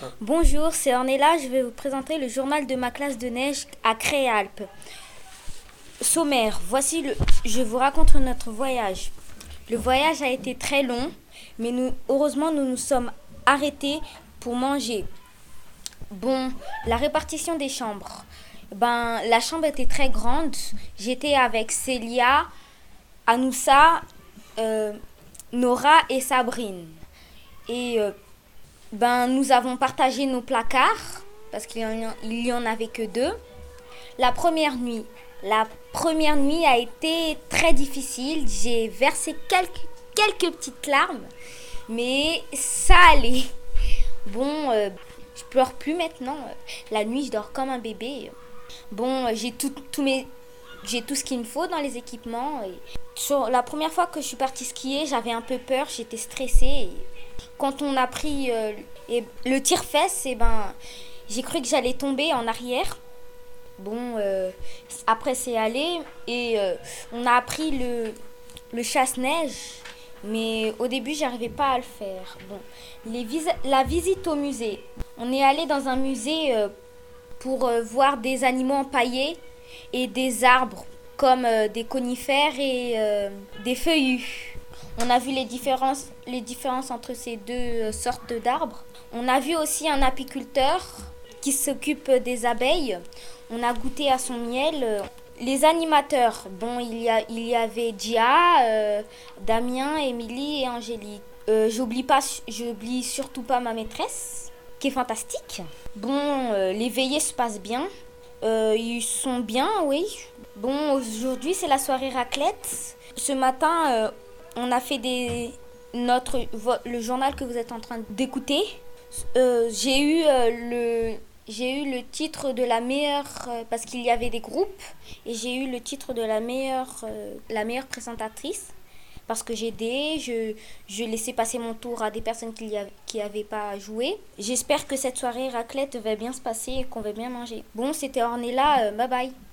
Bonjour, c'est Ornella. Je vais vous présenter le journal de ma classe de neige à Créalpes. Sommaire, je vous raconte notre voyage. Le voyage a été très long, mais heureusement, nous nous sommes arrêtés pour manger. Bon, la répartition des chambres. La chambre était très grande. J'étais avec Célia, Anoussa, Nora et Sabrine. Et nous avons partagé nos placards parce qu'il y en avait que deux. La première nuit a été très difficile. J'ai versé quelques petites larmes, mais ça allait. Je pleure plus maintenant. La nuit, je dors comme un bébé. J'ai tout ce qu'il me faut dans les équipements. Sur la première fois que je suis partie skier, j'avais un peu peur, j'étais stressée. Quand on a pris le tire-fesse, j'ai cru que j'allais tomber en arrière. Après c'est allé et on a appris le chasse-neige, mais au début j'arrivais pas à le faire. La visite au musée. On est allé dans un musée pour voir des animaux empaillés et des arbres comme des conifères et des feuillus. On a vu les différences entre ces deux sortes d'arbres. On a vu aussi un apiculteur qui s'occupe des abeilles. On a goûté à son miel. Les animateurs, il y avait Gia, Damien, Émilie et Angélique. J'oublie surtout pas ma maîtresse, qui est fantastique. Les veillées se passent bien. Ils sont bien, oui. Aujourd'hui c'est la soirée raclette. Ce matin, on a fait le journal que vous êtes en train d'écouter. J'ai eu le titre de la meilleure parce qu'il y avait des groupes et j'ai eu le titre de la meilleure présentatrice parce que j'ai aidé, je laissais passer mon tour à des personnes qui avaient pas joué. J'espère que cette soirée raclette va bien se passer et qu'on va bien manger. C'était Ornella, bye bye.